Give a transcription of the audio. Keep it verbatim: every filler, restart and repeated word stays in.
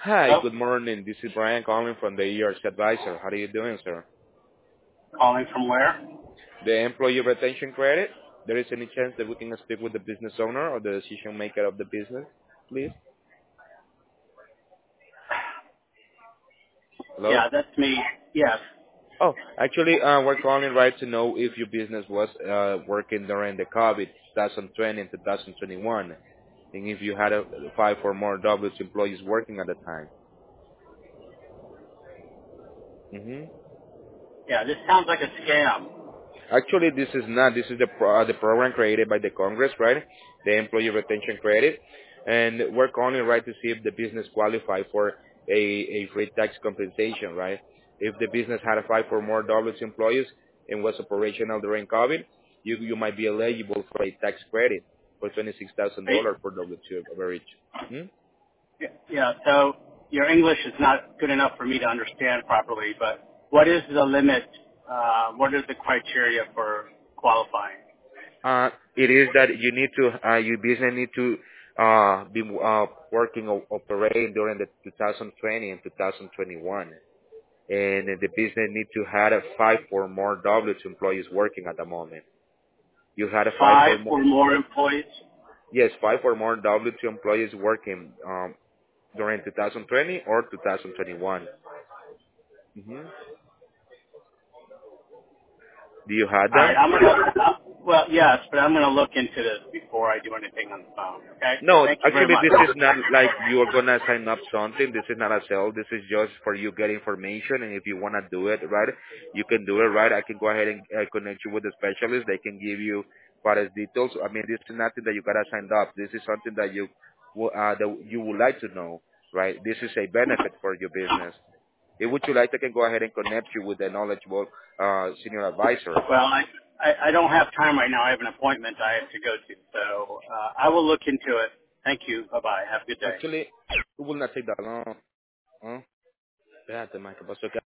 Hi, Hello? good morning. This is Brian calling from the E R C Advisor. How are you doing, sir? Calling from where? The employee retention credit. There is any chance that we can speak with the business owner or the decision maker of the business, please? Hello? Yeah, that's me. Yes. Oh, actually, uh, we're calling right to know if your business was uh, working during the COVID twenty twenty and twenty twenty-one, and if you had a, five or more W employees working at the time. hmm Yeah, this sounds like a scam. Actually, this is not. This is the pro- uh, the program created by the Congress, right? The Employee Retention Credit, and we're calling right to see if the business qualify for a a free tax compensation, right? If the business had a five or more W employees and was operational during COVID, you you might be eligible for a tax credit for twenty six thousand Hey, dollars per W two average. Hmm? yeah, so your English is not good enough for me to understand properly, but what is the limit? Uh, what are the criteria for qualifying? Uh, it is that you need to, uh, your business need to uh, be uh, working or operating during the two thousand twenty and two thousand twenty-one, and the business need to have a five or more W two employees working at the moment. You had a five Five or more, or more employees? yes, five or more W two employees working um, during two thousand twenty or two thousand twenty-one. hmm Do you have All right, that? I'm gonna. Uh, well, yes, but I'm gonna look into this before I do anything on the phone. Okay. No, Thank you very actually, much. this is not like you're gonna sign up something. This is not a sale. This is just for you get information, and if you wanna do it, right, you can do it, right. I can go ahead and uh, connect you with the specialist. They can give you as details. I mean, this is nothing that you gotta sign up. This is something that you wo- uh, that you would like to know, right? This is a benefit for your business. If would you like, I can go ahead and connect you with a knowledgeable uh, senior advisor. Well, I, I, I don't have time right now. I have an appointment I have to go to. So uh, I will look into it. Thank you. Bye-bye. Have a good day. Actually, it will not take that long. Huh? Espérate, más, ¿qué pasó?